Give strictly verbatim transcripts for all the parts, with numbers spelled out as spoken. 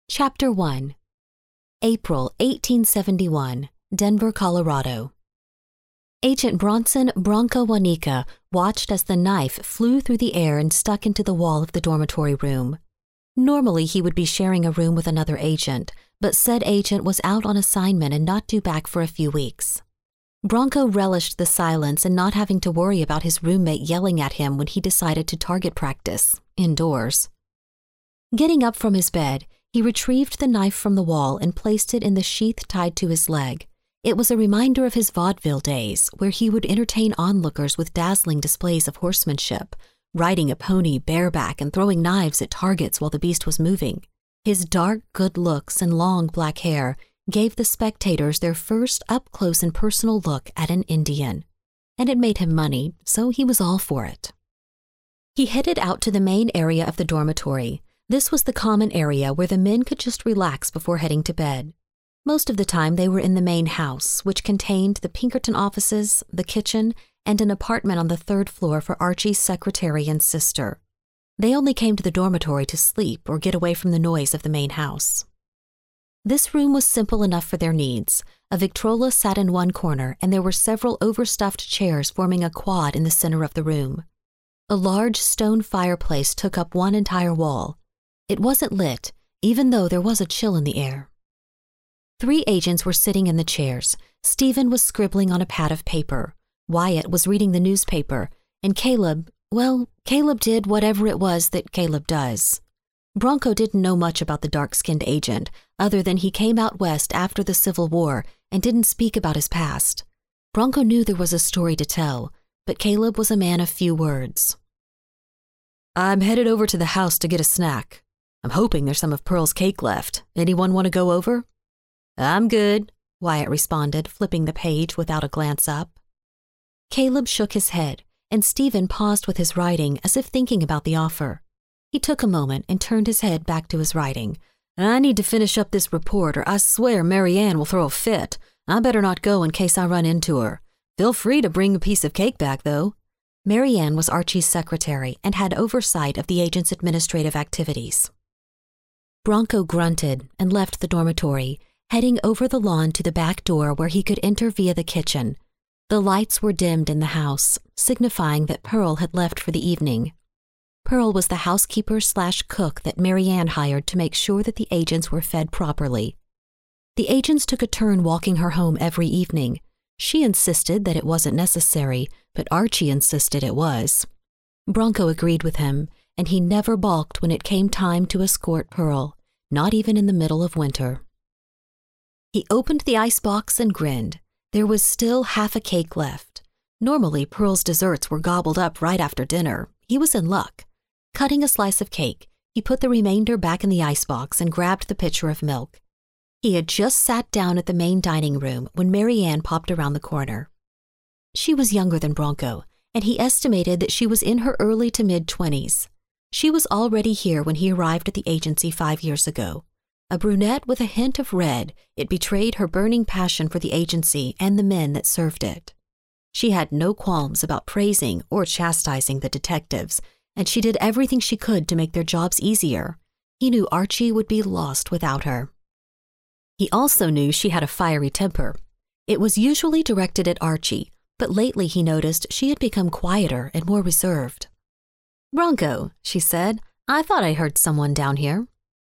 Chapter one. April eighteen seventy-one, Denver, Colorado. Agent Bronson Bronco Wanika watched as the knife flew through the air and stuck into the wall of the dormitory room. Normally he would be sharing a room with another agent, but said agent was out on assignment and not due back for a few weeks. Bronco relished the silence and not having to worry about his roommate yelling at him when he decided to target practice, indoors. Getting up from his bed, he retrieved the knife from the wall and placed it in the sheath tied to his leg. It was a reminder of his vaudeville days, where he would entertain onlookers with dazzling displays of horsemanship, riding a pony bareback and throwing knives at targets while the beast was moving. His dark, good looks and long black hair gave the spectators their first up-close and personal look at an Indian. And it made him money, so he was all for it. He headed out to the main area of the dormitory. This was the common area where the men could just relax before heading to bed. Most of the time they were in the main house, which contained the Pinkerton offices, the kitchen, and an apartment on the third floor for Archie's secretary and sister. They only came to the dormitory to sleep or get away from the noise of the main house. This room was simple enough for their needs. A Victrola sat in one corner, and there were several overstuffed chairs forming a quad in the center of the room. A large stone fireplace took up one entire wall. It wasn't lit, even though there was a chill in the air. Three agents were sitting in the chairs. Stephen was scribbling on a pad of paper. Wyatt was reading the newspaper, and Caleb, well, Caleb did whatever it was that Caleb does. Bronco didn't know much about the dark-skinned agent, other than he came out west after the Civil War and didn't speak about his past. Bronco knew there was a story to tell, but Caleb was a man of few words. I'm headed over to the house to get a snack. I'm hoping there's some of Pearl's cake left. Anyone want to go over? I'm good, Wyatt responded, flipping the page without a glance up. Caleb shook his head, and Stephen paused with his writing as if thinking about the offer. He took a moment and turned his head back to his writing. I need to finish up this report, or I swear Mary Ann will throw a fit. I better not go in case I run into her. Feel free to bring a piece of cake back, though. Mary Ann was Archie's secretary and had oversight of the agent's administrative activities. Bronco grunted and left the dormitory, heading over the lawn to the back door where he could enter via the kitchen. The lights were dimmed in the house, signifying that Pearl had left for the evening. Pearl was the housekeeper slash cook that Mary Ann hired to make sure that the agents were fed properly. The agents took a turn walking her home every evening. She insisted that it wasn't necessary, but Archie insisted it was. Bronco agreed with him, and he never balked when it came time to escort Pearl, not even in the middle of winter. He opened the icebox and grinned. There was still half a cake left. Normally, Pearl's desserts were gobbled up right after dinner. He was in luck. Cutting a slice of cake, he put the remainder back in the icebox and grabbed the pitcher of milk. He had just sat down at the main dining room when Mary Ann popped around the corner. She was younger than Bronco, and he estimated that she was in her early to mid-twenties. She was already here when he arrived at the agency five years ago. A brunette with a hint of red, it betrayed her burning passion for the agency and the men that served it. She had no qualms about praising or chastising the detectives, and she did everything she could to make their jobs easier. He knew Archie would be lost without her. He also knew she had a fiery temper. It was usually directed at Archie, but lately he noticed she had become quieter and more reserved. "Bronco," she said, "I thought I heard someone down here."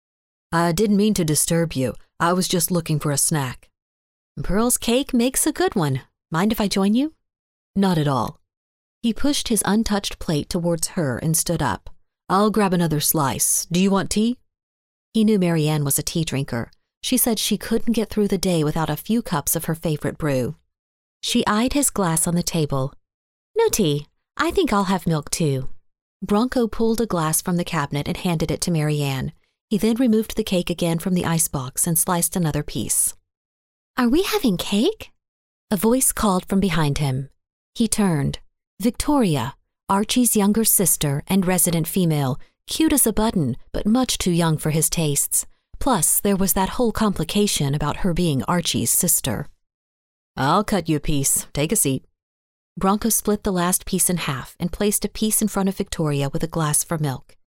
I didn't mean to disturb you. I was just looking for a snack. Pearl's cake makes a good one. Mind if I join you? Not at all. He pushed his untouched plate towards her and stood up. I'll grab another slice. Do you want tea? He knew Mary Ann was a tea drinker. She said she couldn't get through the day without a few cups of her favorite brew. She eyed his glass on the table. "No tea. I think I'll have milk too." Bronco pulled a glass from the cabinet and handed it to Mary Ann. He then removed the cake again from the icebox and sliced another piece. "Are we having cake?" A voice called from behind him. He turned. Victoria, Archie's younger sister and resident female, cute as a button, but much too young for his tastes. Plus, there was that whole complication about her being Archie's sister. "I'll cut you a piece. Take a seat." Bronco split the last piece in half and placed a piece in front of Victoria with a glass for milk.